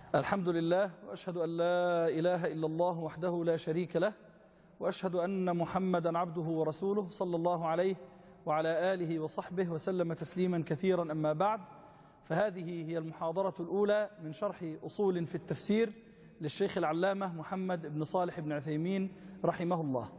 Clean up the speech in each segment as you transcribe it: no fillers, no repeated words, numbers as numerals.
الحمد لله، وأشهد أن لا إله إلا الله وحده لا شريك له، وأشهد أن محمدا عبده ورسوله صلى الله عليه وعلى آله وصحبه وسلم تسليما كثيرا. أما بعد، فهذه هي المحاضرة الأولى من شرح أصول في التفسير للشيخ العلامة محمد بن صالح بن عثيمين رحمه الله.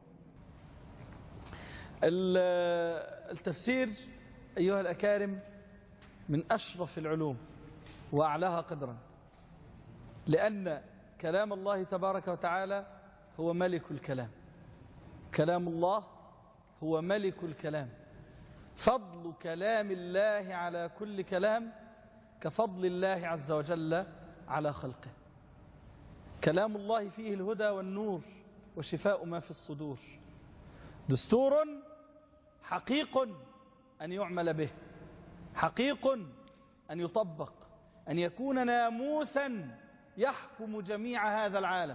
التفسير أيها الأكارم من أشرف العلوم وأعلاها قدرا، لأن كلام الله تبارك وتعالى هو ملك الكلام. كلام الله هو ملك الكلام. فضل كلام الله على كل كلام كفضل الله عز وجل على خلقه. كلام الله فيه الهدى والنور وشفاء ما في الصدور، دستور حقيق أن يعمل به، حقيق أن يطبق، أن يكون ناموسا يحكم جميع هذا العالم.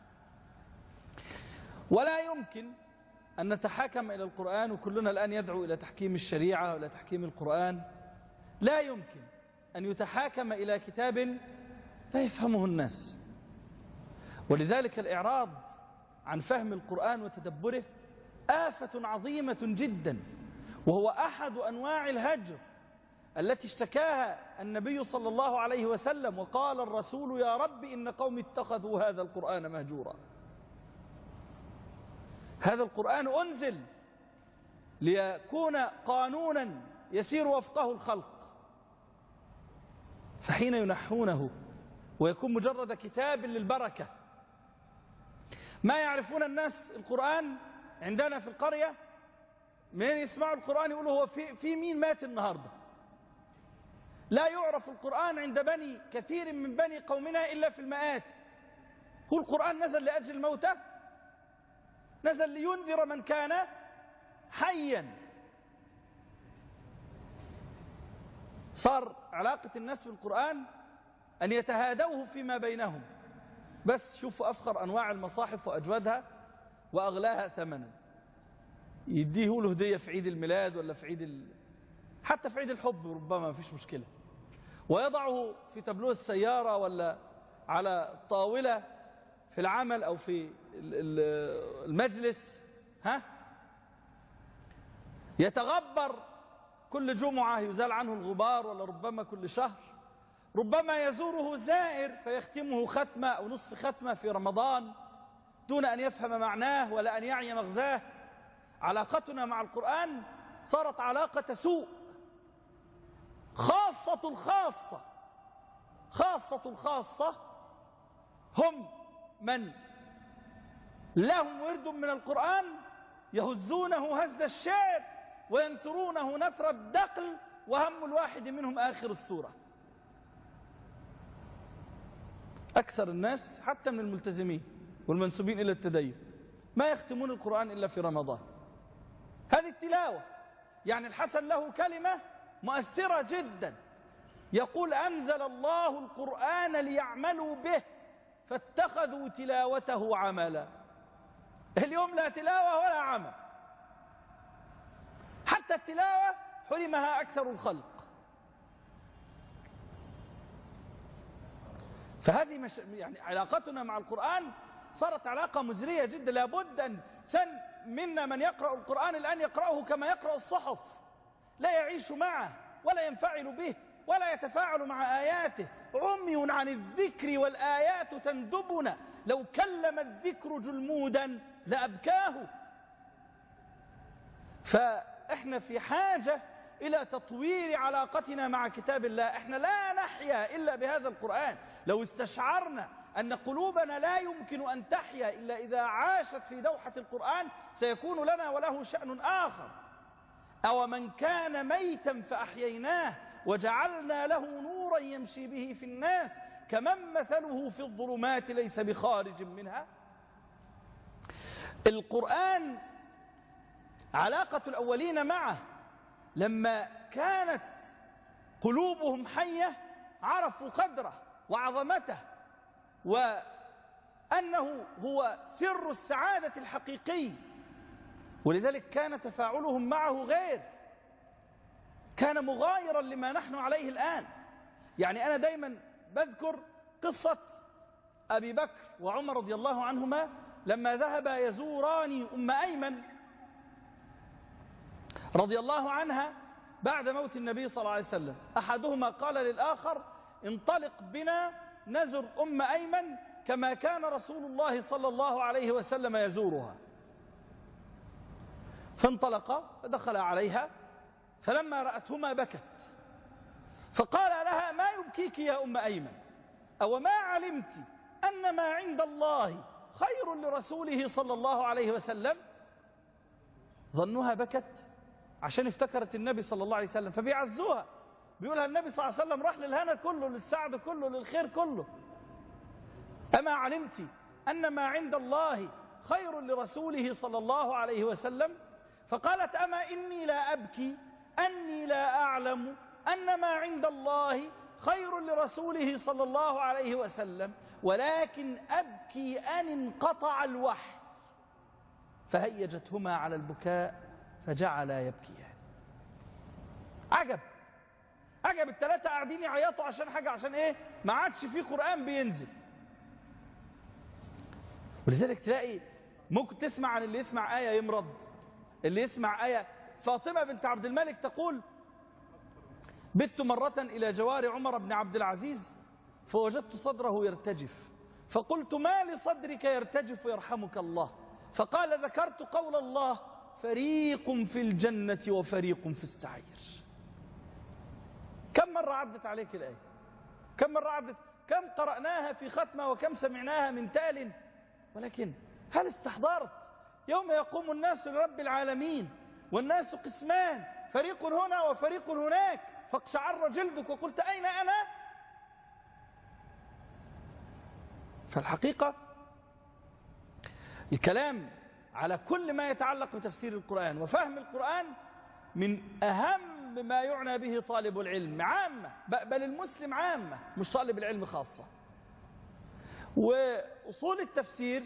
ولا يمكن أن نتحاكم إلى القرآن، وكلنا الآن يدعو إلى تحكيم الشريعة وإلى تحكيم القرآن. لا يمكن أن يتحاكم إلى كتاب لا يفهمه الناس. ولذلك الإعراض عن فهم القرآن وتدبره آفة عظيمة جدا، وهو أحد أنواع الهجر التي اشتكاها النبي صلى الله عليه وسلم، وقال الرسول: يا رب إن قوم اتخذوا هذا القرآن مهجورا. هذا القرآن أنزل ليكون قانونا يسير وفقه الخلق، فحين ينحونه ويكون مجرد كتاب للبركة، ما يعرفون الناس القرآن عندنا في القرية، من يسمعوا القرآن يقولوا هو في مين مات النهاردة. لا يعرف القرآن عند بني كثير من بني قومنا إلا في المآت. هو القرآن نزل لأجل الموتى؟ نزل لينذر من كان حيا. صار علاقة الناس بالقرآن أن يتهادوه فيما بينهم. بس شوفوا أفخر أنواع المصاحف وأجودها وأغلاها ثمنا، يديه له هدية في عيد الميلاد ولا في حتى في عيد الحب ربما ما فيش مشكلة، ويضعه في تابلوه السيارة ولا على الطاولة في العمل أو في المجلس، يتغبر كل جمعة يزال عنه الغبار، ولا ربما كل شهر، ربما يزوره زائر فيختمه ختمة أو نصف ختمة في رمضان دون أن يفهم معناه ولا أن يعي مغزاه. علاقتنا مع القرآن صارت علاقة سوء. خاصة الخاصة هم من لهم ورد من القرآن يهزونه هز الشعر وينثرونه نثر الدقل، وهم الواحد منهم آخر السورة. أكثر الناس حتى من الملتزمين والمنسوبين إلى التدين ما يختمون القرآن إلا في رمضان. هذه التلاوة، يعني الحسن له كلمة مؤثرة جدا، يقول: أنزل الله القرآن ليعملوا به فاتخذوا تلاوته عملا. اليوم لا تلاوة ولا عمل، حتى التلاوة حرمها أكثر الخلق. فهذه يعني علاقتنا مع القرآن صارت علاقة مزرية جدا. لابد أن منا من يقرأ القرآن الآن يقرأه كما يقرأ الصحف، لا يعيش معه ولا ينفعل به ولا يتفاعل مع آياته. عمي عن الذكر والآيات تندبنا، لو كلم الذكر جلمودا لأبكاه. فإحنا في حاجة إلى تطوير علاقتنا مع كتاب الله. إحنا لا نحيا إلا بهذا القرآن. لو استشعرنا أن قلوبنا لا يمكن أن تحيا إلا إذا عاشت في دوحة القرآن، سيكون لنا وله شأن آخر. أو من كان ميتا فأحييناه وجعلنا له نورا يمشي به في الناس كمن مثله في الظلمات ليس بخارج منها. القرآن علاقة الأولين معه لما كانت قلوبهم حية عرفوا قدره وعظمته، وأنه هو سر السعادة الحقيقي. ولذلك كان تفاعلهم معه غير، كان مغايرا لما نحن عليه الآن. يعني أنا دايما بذكر قصة أبي بكر وعمر رضي الله عنهما لما ذهبا يزوران أم أيمن رضي الله عنها بعد موت النبي صلى الله عليه وسلم. أحدهما قال للآخر انطلق بنا نزر أم أيمن كما كان رسول الله صلى الله عليه وسلم يزورها. فانطلقا فدخل عليها، فلما رأتهما بكت، فقال لها ما يبكيك يا أم أيمن؟ أو ما علمت أن ما عند الله خير لرسوله صلى الله عليه وسلم؟ ظنها بكت عشان افتكرت النبي صلى الله عليه وسلم، فبيعزوها، بيقولها النبي صلى الله عليه وسلم راح للهنا كله، للسعد كله، للخير كله. أما علمت أن ما عند الله خير لرسوله صلى الله عليه وسلم؟ فقالت أما إني لا أبكي أني لا أعلم أن ما عند الله خير لرسوله صلى الله عليه وسلم، ولكن أبكي أن انقطع الوحي. فهيجتهما على البكاء فجعلا يبكيان. عجب الثلاثة قاعدين يعيطوا عشان حاجة، عشان ايه؟ ما عادش في قرآن بينزل. ولذلك تلاقي ممكن تسمع عن اللي يسمع آية يمرض، اللي يسمع آية. فاطمة بنت عبد الملك تقول بت مرة إلى جوار عمر بن عبد العزيز فوجدت صدره يرتجف، فقلت ما لصدرك يرتجف يرحمك الله؟ فقال ذكرت قول الله فريق في الجنة وفريق في السعير. كم مرة عدت عليك الآية؟ كم مرة عدت؟ كم قرأناها في ختمة وكم سمعناها من تال؟ ولكن هل استحضرت يوم يقوم الناس لرب العالمين والناس قسمان، فريق هنا وفريق هناك، فاقشعر جلدك وقلت أين أنا؟ فالحقيقة الكلام على كل ما يتعلق بتفسير القرآن وفهم القرآن من أهم ما يعنى به طالب العلم عامة، بل المسلم عامة، مش طالب العلم خاصة. وأصول التفسير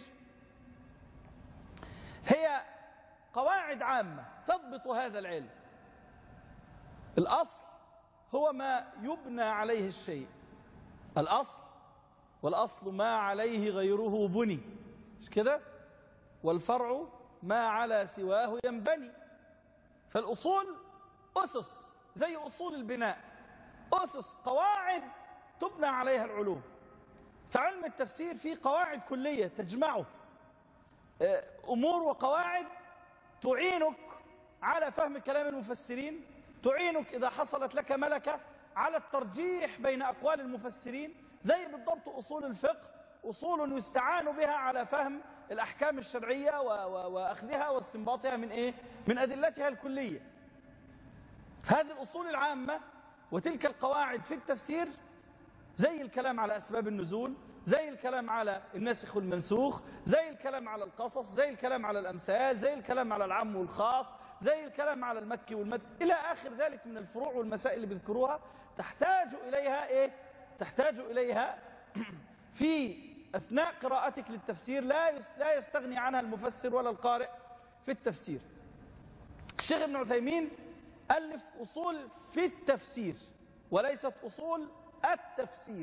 هي قواعد عامة تضبط هذا العلم. الأصل هو ما يبنى عليه الشيء، الأصل، والأصل ما عليه غيره بني، مش كده؟ والفرع ما على سواه ينبني. فالأصول أسس زي أصول البناء، أسس قواعد تبنى عليها العلوم. فعلم التفسير فيه قواعد كلية تجمعه، أمور وقواعد تعينك على فهم كلام المفسرين، تعينك إذا حصلت لك ملكة على الترجيح بين أقوال المفسرين. زي بالضبط أصول الفقه، أصول يستعان بها على فهم الأحكام الشرعية وأخذها واستنباطها من إيه؟ من أدلتها الكلية. هذه الأصول العامة وتلك القواعد في التفسير زي الكلام على أسباب النزول، زي الكلام على الناسخ والمنسوخ، زي الكلام على القصص، زي الكلام على الأمثال، زي الكلام على العام والخاص، زي الكلام على المكي والمدني، إلى آخر ذلك من الفروع والمسائل اللي بيذكروها تحتاج إليها إيه؟ تحتاج إليها في أثناء قراءتك للتفسير، لا يستغني عنها المفسر ولا القارئ في التفسير. الشيخ ابن عثيمين ألف أصول في التفسير وليست أصول التفسير،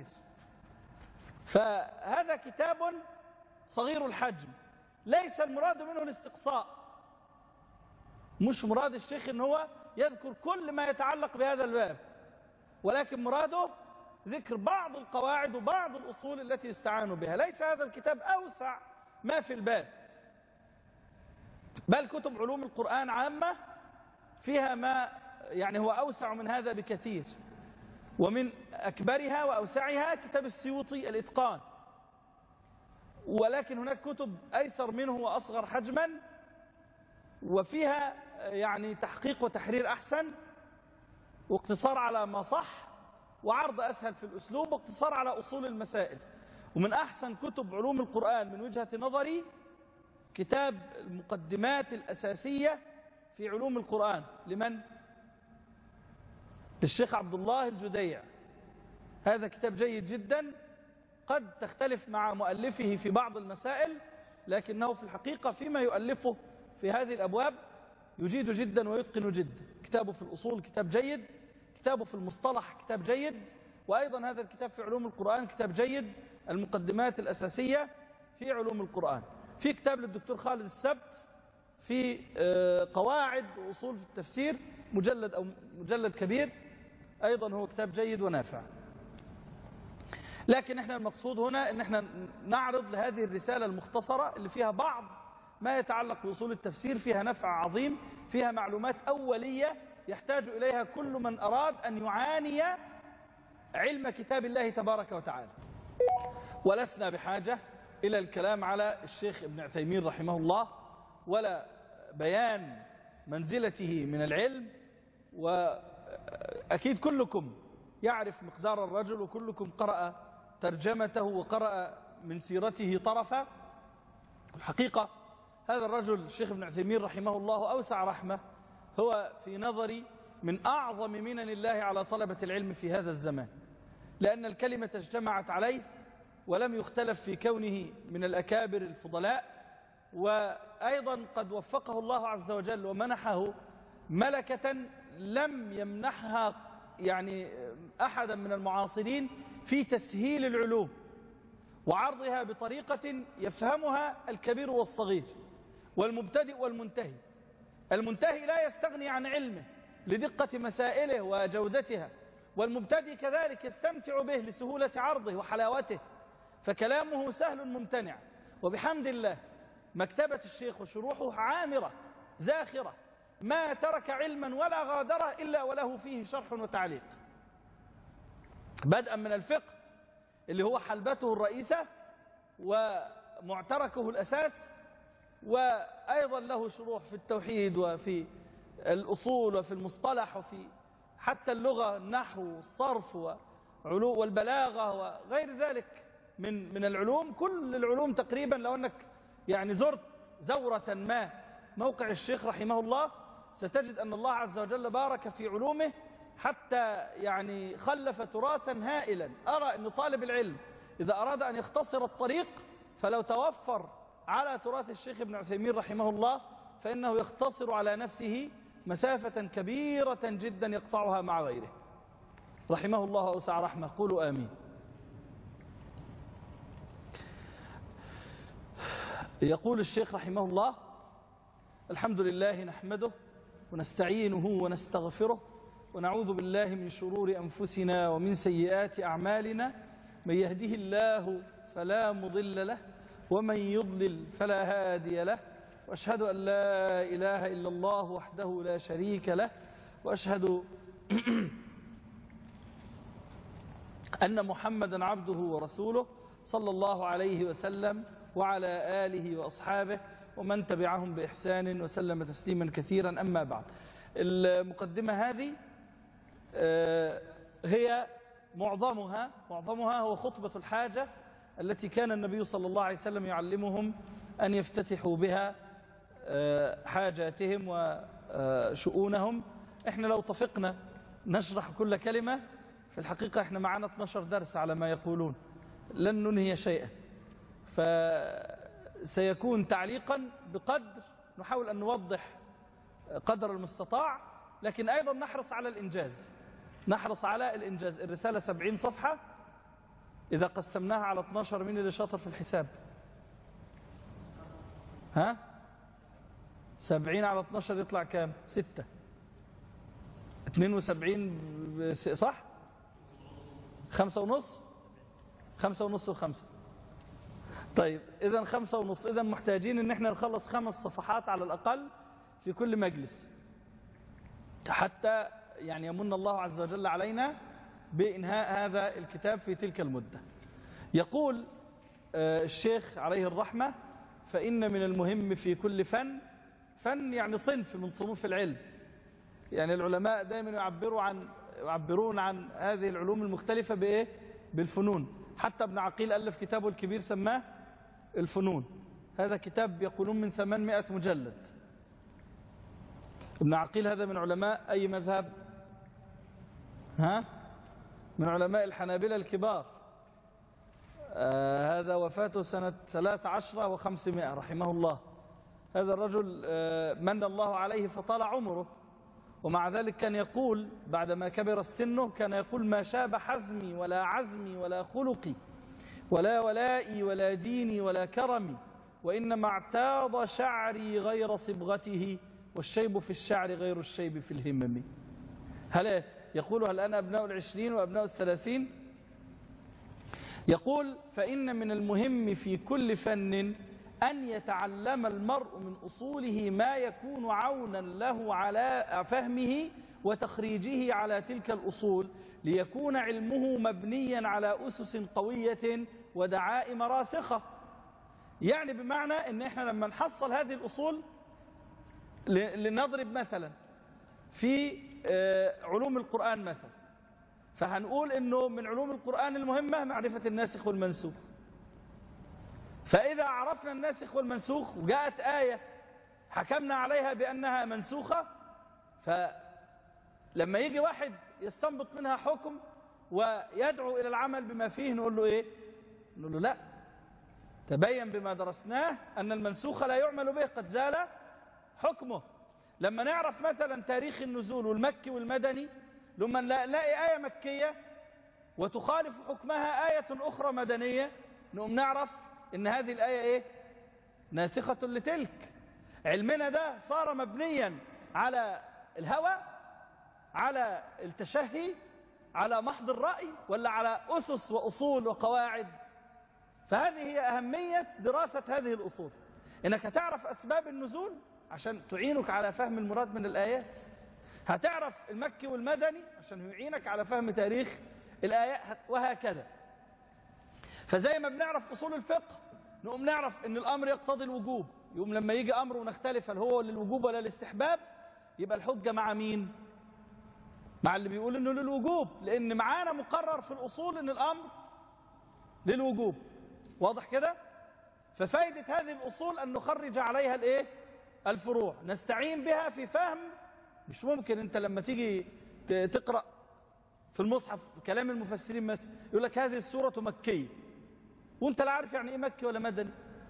فهذا كتاب صغير الحجم، ليس المراد منه الاستقصاء، مش مراد الشيخ ان هو يذكر كل ما يتعلق بهذا الباب، ولكن مراده ذكر بعض القواعد وبعض الأصول التي يستعان بها. ليس هذا الكتاب أوسع ما في الباب، بل كتب علوم القرآن عامة فيها ما يعني هو أوسع من هذا بكثير. ومن أكبرها وأوسعها كتاب السيوطي الإتقان، ولكن هناك كتب أيسر منه وأصغر حجما وفيها يعني تحقيق وتحرير أحسن، واقتصار على ما صح، وعرض أسهل في الأسلوب، واقتصار على أصول المسائل. ومن أحسن كتب علوم القرآن من وجهة نظري كتاب المقدمات الأساسية في علوم القرآن لمن؟ للشيخ عبد الله الجديع. هذا كتاب جيد جدا، قد تختلف مع مؤلفه في بعض المسائل، لكنه في الحقيقة فيما يؤلفه في هذه الأبواب يجيد جدا ويتقن جدا. كتابه في الأصول كتاب جيد، كتابه في المصطلح كتاب جيد، وأيضا هذا الكتاب في علوم القرآن كتاب جيد. المقدمات الأساسية في علوم القرآن. في كتاب للدكتور خالد السبت في قواعد وأصول في التفسير، مجلد كبير، أيضا هو كتاب جيد ونافع. لكن احنا المقصود هنا ان احنا نعرض لهذه الرسالة المختصرة اللي فيها بعض ما يتعلق بأصول التفسير، فيها نفع عظيم، فيها معلومات أولية يحتاج إليها كل من أراد أن يعاني علم كتاب الله تبارك وتعالى. ولسنا بحاجة إلى الكلام على الشيخ ابن عثيمين رحمه الله ولا بيان منزلته من العلم، وأكيد كلكم يعرف مقدار الرجل وكلكم قرأ ترجمته وقرأ من سيرته طرفا. الحقيقة هذا الرجل الشيخ ابن عثيمين رحمه الله أوسع رحمة، هو في نظري من أعظم منن الله على طلبة العلم في هذا الزمان، لأن الكلمة اجتمعت عليه ولم يختلف في كونه من الأكابر الفضلاء، وأيضا قد وفقه الله عز وجل ومنحه ملكة لم يمنحها يعني أحدا من المعاصرين في تسهيل العلوم وعرضها بطريقة يفهمها الكبير والصغير والمبتدئ والمنتهي. المنتهي لا يستغني عن علمه لدقة مسائله وجودتها، والمبتدئ كذلك يستمتع به لسهولة عرضه وحلاوته، فكلامه سهل ممتنع. وبحمد الله مكتبة الشيخ وشروحه عامرة زاخرة، ما ترك علما ولا غادره إلا وله فيه شرح وتعليق، بدءا من الفقه اللي هو حلبته الرئيسة ومعتركه الأساس، وأيضا له شروح في التوحيد وفي الأصول وفي المصطلح وفي حتى اللغة، النحو والصرف والبلاغة وغير ذلك من العلوم. كل العلوم تقريبا، لو أنك يعني زرت زورة ما موقع الشيخ رحمه الله ستجد أن الله عز وجل بارك في علومه حتى يعني خلف تراثا هائلا. أرى أن طالب العلم إذا أراد أن يختصر الطريق فلو توفر على تراث الشيخ ابن عثيمين رحمه الله فإنه يختصر على نفسه مسافة كبيرة جدا يقطعها مع غيره، رحمه الله أوسع رحمه. قولوا آمين. يقول الشيخ رحمه الله: الحمد لله نحمده ونستعينه ونستغفره ونعوذ بالله من شرور أنفسنا ومن سيئات أعمالنا، من يهده الله فلا مضل له ومن يضلل فلا هادي له، وأشهد أن لا إله إلا الله وحده لا شريك له، وأشهد أن محمدا عبده ورسوله صلى الله عليه وسلم وعلى آله وأصحابه ومن تبعهم بإحسان وسلم تسليما كثيرا. أما بعد، المقدمة هذه هي معظمها هو خطبة الحاجة التي كان النبي صلى الله عليه وسلم يعلمهم أن يفتتحوا بها حاجاتهم وشؤونهم. احنا لو طفقنا نشرح كل كلمة في الحقيقة احنا معنا 12 درس على ما يقولون، لن ننهي شيئا، فسيكون تعليقا بقدر نحاول أن نوضح قدر المستطاع، لكن أيضا نحرص على الإنجاز. الرسالة 70 صفحة، إذا قسمناها على 12 مين اللي شاطر في الحساب؟ 70 على 12 يطلع كام؟ 6. 72 صح؟ 5.5 و5. طيب إذا 5.5، إذا محتاجين إن احنا نخلص 5 صفحات على الأقل في كل مجلس حتى يعني يمن الله عز وجل علينا بإنهاء هذا الكتاب في تلك المدة. يقول الشيخ عليه الرحمة: فإن من المهم في كل فن يعني صنف من صنوف العلم. يعني العلماء دائما يعبرون عن هذه العلوم المختلفة بإيه؟ بالفنون. حتى ابن عقيل ألف كتابه الكبير سماه الفنون. هذا كتاب يقولون من 800 مجلد. ابن عقيل هذا من علماء أي مذهب؟ من علماء الحنابلة الكبار. هذا وفاته سنة 13 و500 رحمه الله. هذا الرجل من الله عليه فطال عمره، ومع ذلك كان يقول بعدما كبر السن، كان يقول: ما شاب حزمي ولا عزمي ولا خلقي ولا ولائي ولا ديني ولا كرمي، وإنما اعتاض شعري غير صبغته، والشيب في الشعر غير الشيب في الهمم. هل يقولها الآن أبناء 20 وأبناء 30؟ يقول: فإن من المهم في كل فن أن يتعلم المرء من أصوله ما يكون عونا له على فهمه وتخريجه على تلك الأصول، ليكون علمه مبنيا على أسس قوية ودعائم راسخة. يعني بمعنى أن احنا لما نحصل هذه الأصول، لنضرب مثلا في علوم القرآن مثلا، فهنقول أنه من علوم القرآن المهمة معرفة الناسخ والمنسوخ. فإذا عرفنا الناسخ والمنسوخ وجاءت آية حكمنا عليها بأنها منسوخة، فلما يجي واحد يستنبط منها حكم ويدعو إلى العمل بما فيه، نقول له إيه؟ نقول له لا، تبين بما درسناه أن المنسوخ لا يعمل به، قد زال حكمه. لما نعرف مثلا تاريخ النزول والمكي والمدني، لما نلاقي آية مكية وتخالف حكمها آية أخرى مدنية، نقوم نعرف إن هذه الآية إيه؟ ناسخة لتلك. علمنا ده صار مبنيا على الهوى، على التشهي، على محض الرأي، ولا على أسس وأصول وقواعد؟ فهذه هي أهمية دراسة هذه الأصول، إنك تعرف أسباب النزول عشان تعينك على فهم المراد من الآيات، هتعرف المكي والمدني عشان يعينك على فهم تاريخ الآيات، وهكذا. فزي ما بنعرف أصول الفقه، نقوم نعرف إن الأمر يقتضي الوجوب، يقوم لما يجي أمر ونختلف هل هو للوجوب ولا للاستحباب، يبقى الحجة مع مين؟ مع اللي بيقول إنه للوجوب، لأن معانا مقرر في الأصول إن الأمر للوجوب. واضح كده؟ ففائدة هذه الأصول أن نخرج عليها الإيه؟ الفروع، نستعين بها في فهم. مش ممكن أنت لما تيجي تقرأ في المصحف كلام المفسرين مثلا يقول لك هذه السورة مكية، وانت لا عارف يعني ايه مكي ولا مدني،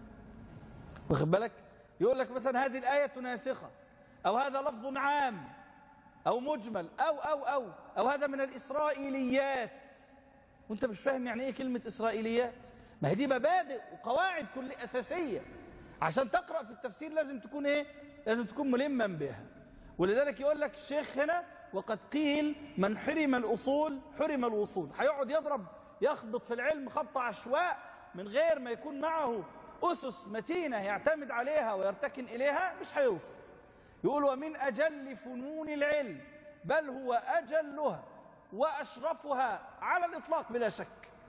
واخد بالك؟ يقول لك مثلا هذه الآية ناسخة، او هذا لفظ عام او مجمل او هذا من الإسرائيليات، وانت مش فاهم يعني ايه كلمة إسرائيليات. ما هي دي مبادئ وقواعد كل أساسية، عشان تقرأ في التفسير لازم تكون ايه؟ لازم تكون ملما بها. ولذلك يقول لك الشيخ هنا: وقد قيل من حرم الأصول حرم الوصول. هيقعد يضرب يخبط في العلم خبط عشواء من غير ما يكون معه أسس متينة يعتمد عليها ويرتكن إليها، مش هيوصل. يقول: ومن أجل فنون العلم، بل هو أجلها وأشرفها على الإطلاق بلا شك،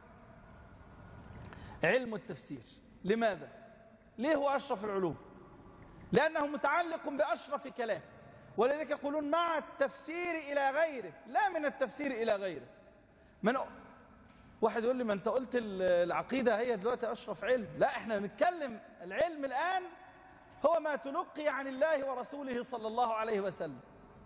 علم التفسير. لماذا؟ ليه هو أشرف العلوم؟ لأنه متعلق بأشرف كلام، ولذلك يقولون مع التفسير إلى غيره، لا من التفسير إلى غيره. واحد يقول لي: ما أنت قلت العقيدة هي دلوقتي أشرف علم. لا، احنا نتكلم العلم الآن هو ما تلقي عن الله ورسوله صلى الله عليه وسلم.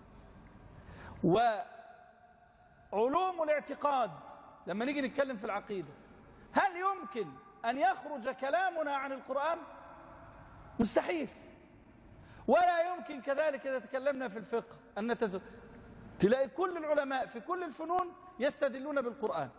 وعلوم الاعتقاد لما نيجي نتكلم في العقيدة، هل يمكن أن يخرج كلامنا عن القرآن؟ مستحيل. ولا يمكن كذلك إذا تكلمنا في الفقه أن تلاقي كل العلماء في كل الفنون يستدلون بالقرآن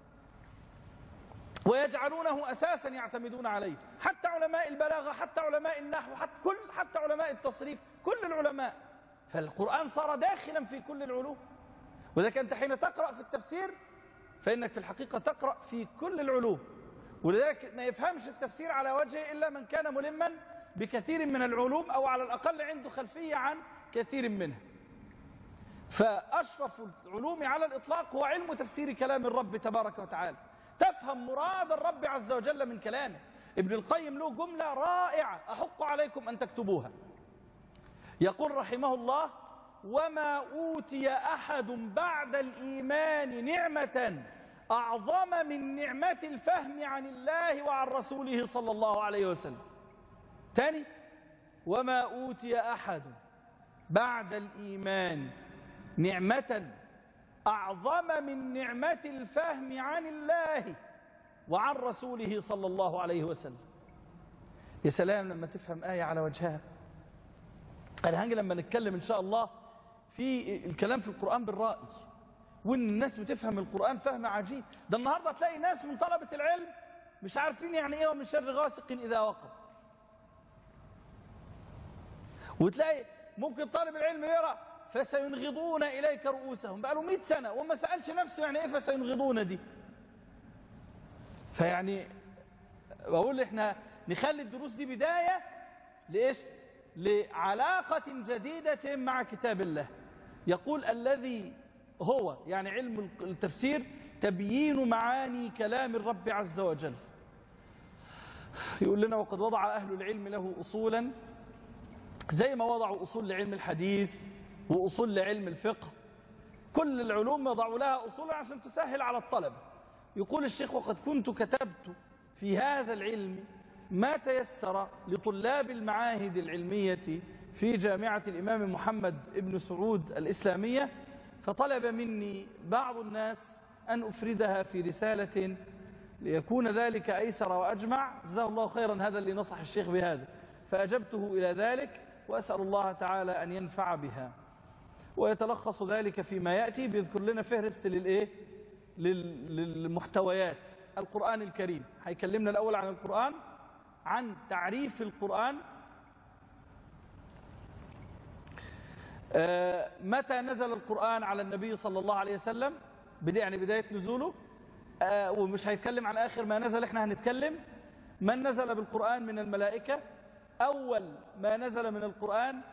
ويجعلونه أساسا يعتمدون عليه، حتى علماء البلاغة، حتى علماء النحو، حتى علماء التصريف، كل العلماء. فالقرآن صار داخلا في كل العلوم. وذلك أنت حين تقرأ في التفسير فإنك في الحقيقة تقرأ في كل العلوم. ولذلك ما يفهمش التفسير على وجهه إلا من كان ملما بكثير من العلوم، أو على الأقل عنده خلفية عن كثير منها. فأشرف العلوم على الإطلاق هو علم تفسير كلام الرب تبارك وتعالى، تفهم مراد الرب عز وجل من كلامه. ابن القيم له جملة رائعة أحق عليكم أن تكتبوها. يقول رحمه الله: وما أوتي أحد بعد الإيمان نعمة أعظم من نعمة الفهم عن الله وعن رسوله صلى الله عليه وسلم. تاني: وما أوتي أحد بعد الإيمان نعمة أعظم من نعمة الفهم عن الله وعن رسوله صلى الله عليه وسلم. يا سلام لما تفهم آية على وجهها. أنا هنجي لما نتكلم إن شاء الله في الكلام في القرآن بالرأي، وإن الناس بتفهم القرآن فهم عجيب. ده النهاردة تلاقي ناس من طلبة العلم مش عارفين يعني ايه ومن شر غاسق إذا وقب. وتلاقي ممكن طالب العلم يرى فسينغضون إليك رؤوسهم، بقى له 100 سنة وما سألش نفسه يعني ايه فسينغضون دي. فيعني بقول احنا نخلي الدروس دي بداية لإيش؟ لعلاقة جديدة مع كتاب الله. يقول الذي هو يعني علم التفسير تبيين معاني كلام الرب عز وجل. يقول لنا وقد وضع أهل العلم له أصولا، زي ما وضعوا أصول لعلم الحديث وأصول لعلم الفقه، كل العلوم وضعوا لها أصولا عشان تسهل على الطلبة. يقول الشيخ وقد كنت كتبت في هذا العلم ما تيسر لطلاب المعاهد العلمية في جامعة الإمام محمد ابن سعود الإسلامية، فطلب مني بعض الناس أن أفردها في رسالة ليكون ذلك أيسر وأجمع. جزاه الله خيرا هذا اللي نصح الشيخ بهذا، فأجبته إلى ذلك، وأسأل الله تعالى أن ينفع بها. ويتلخص ذلك فيما يأتي، بيذكر لنا فهرست للمحتويات القرآن الكريم. هيكلمنا الأول عن القرآن، عن تعريف القرآن، متى نزل القرآن على النبي صلى الله عليه وسلم، يعني بداية نزوله، ومش هيتكلم عن آخر ما نزل، احنا هنتكلم من نزل بالقرآن من الملائكة. أول ما نزل من القرآن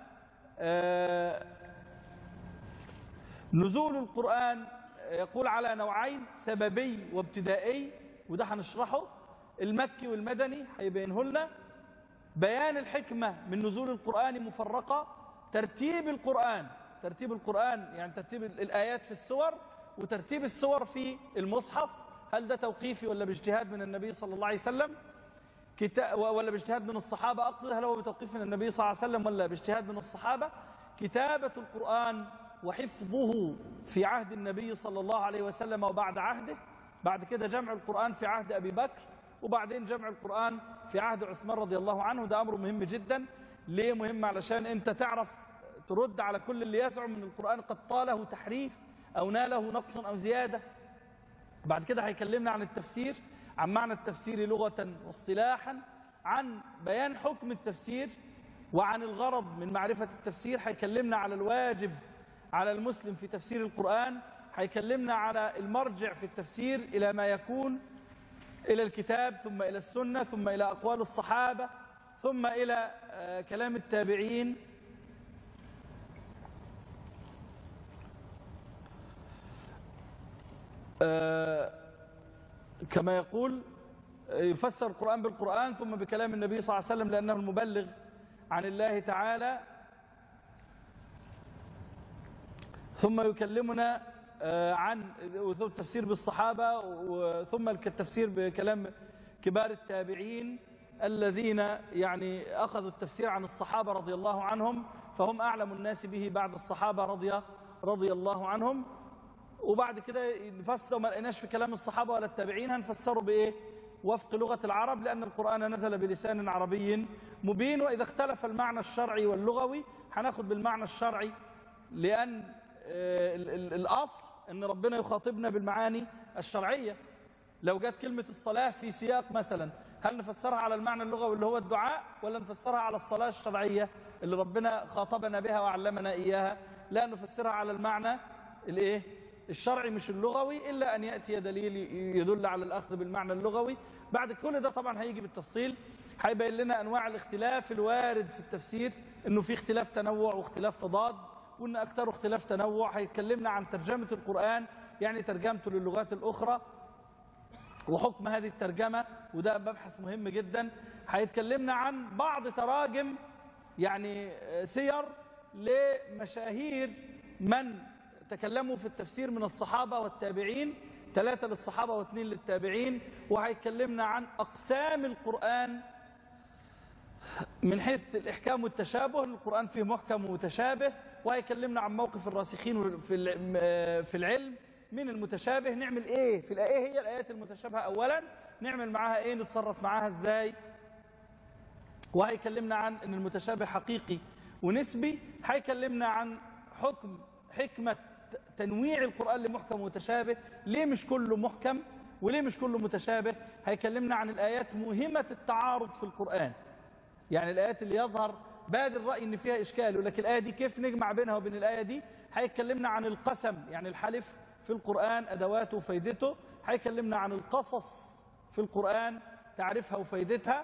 نزول القرآن يقول على نوعين، سببي وابتدائي، وده هنشرحه. المكي والمدني هيبينه لنا. بيان الحكمة من نزول القرآن مفرقة. ترتيب القرآن يعني ترتيب الآيات في السور، وترتيب السور في المصحف، هل ده توقيفي ولا باجتهاد من النبي صلى الله عليه وسلم، ولا باجتهاد من الصحابة، أقصد هل هو بتوقيف من النبي صلى الله عليه وسلم ولا باجتهاد من الصحابة. كتابة القرآن وحفظه في عهد النبي صلى الله عليه وسلم وبعد عهده، بعد كده جمع القرآن في عهد أبي بكر، وبعدين جمع القرآن في عهد عثمان رضي الله عنه. ده أمر مهم جدا. ليه مهم؟ علشان أنت تعرف ترد على كل اللي يزعم من القرآن قد طاله تحريف أو ناله نقص أو زيادة. بعد كده هيكلمنا عن التفسير، عن معنى التفسير لغة واصطلاحا، عن بيان حكم التفسير، وعن الغرض من معرفة التفسير. هيكلمنا على الواجب على المسلم في تفسير القرآن. هيكلمنا على المرجع في التفسير إلى ما يكون إلى الكتاب، ثم إلى السنة، ثم إلى أقوال الصحابة، ثم إلى كلام التابعين. كما يقول يفسر القرآن بالقرآن، ثم بكلام النبي صلى الله عليه وسلم لأنه المبلغ عن الله تعالى. ثم يكلمنا عن التفسير بالصحابة، ثم التفسير بكلام كبار التابعين الذين يعني أخذوا التفسير عن الصحابة رضي الله عنهم، فهم أعلم الناس به بعد الصحابة رضي الله عنهم. وبعد كده نفسر، ما لقيناش في كلام الصحابة ولا التابعين، هنفسره بإيه؟ وفق لغة العرب، لأن القرآن نزل بلسان عربي مبين. وإذا اختلف المعنى الشرعي واللغوي هناخد بالمعنى الشرعي، لأن الأصل أن ربنا يخاطبنا بالمعاني الشرعية. لو جت كلمة الصلاة في سياق مثلا، هل نفسرها على المعنى اللغوي اللي هو الدعاء، ولا نفسرها على الصلاة الشرعية اللي ربنا خاطبنا بها وعلمنا إياها؟ لا، نفسرها على المعنى الشرعي مش اللغوي، إلا أن يأتي دليل يدل على الأخذ بالمعنى اللغوي. بعد كل ده طبعا هيجي بالتفصيل، هيبين لنا أنواع الاختلاف الوارد في التفسير، أنه في اختلاف تنوع واختلاف تضاد، وأن أكثر اختلاف تنوع. هيتكلمنا عن ترجمة القرآن، يعني ترجمته للغات الأخرى وحكم هذه الترجمة، وده مبحث مهم جدا. هيتكلمنا عن بعض تراجم، يعني سير لمشاهير من تكلموا في التفسير من الصحابة والتابعين، 3 للصحابة و2 للتابعين. وهيتكلمنا عن أقسام القرآن من حيث الإحكام والتشابه، القرآن فيه محكم ومتشابه. وهيكلمنا عن موقف الراسخين في العلم من المتشابه، نعمل إيه في الآية، هي الآيات المتشابهة أولا، نعمل معاها إيه، نتصرف معاها إزاي. وهيكلمنا عن أن المتشابه حقيقي ونسبي. هيكلمنا عن حكمة تنويع القرآن لمحكم ومتشابه، ليه مش كله محكم وليه مش كله متشابه. هيكلمنا عن الآيات مهمة التعارض في القرآن، يعني الآيات اللي يظهر بادئ الرأي إن فيها إشكال، ولكن الآية دي كيف نجمع بينها وبين الآية دي. هيكلمنا عن القسم، يعني الحلف في القرآن أدواته وفايدته. هيكلمنا عن القصص في القرآن تعرفها وفايدتها،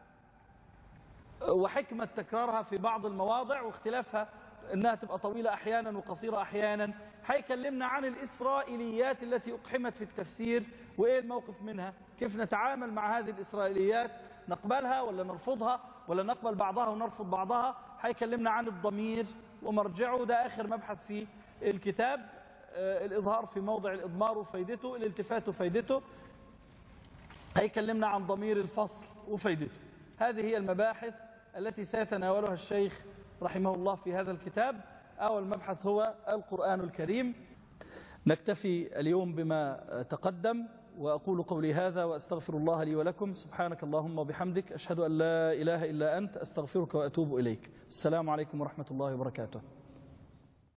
وحكمة تكرارها في بعض المواضع واختلافها انها تبقى طويلة احيانا وقصيرة احيانا. هيكلمنا عن الاسرائيليات التي اقحمت في التفسير وايه الموقف منها، كيف نتعامل مع هذه الاسرائيليات، نقبلها ولا نرفضها ولا نقبل بعضها ونرفض بعضها. هيكلمنا عن الضمير ومرجعه، ده اخر مبحث في الكتاب، الاظهار في موضع الاضمار وفايدته، الالتفات وفايدته. هيكلمنا عن ضمير الفصل وفايدته. هذه هي المباحث التي سيتناولها الشيخ رحمه الله في هذا الكتاب. أول مبحث هو القرآن الكريم. نكتفي اليوم بما تقدم، وأقول قولي هذا وأستغفر الله لي ولكم. سبحانك اللهم وبحمدك، أشهد أن لا إله إلا أنت، أستغفرك وأتوب إليك. السلام عليكم ورحمة الله وبركاته.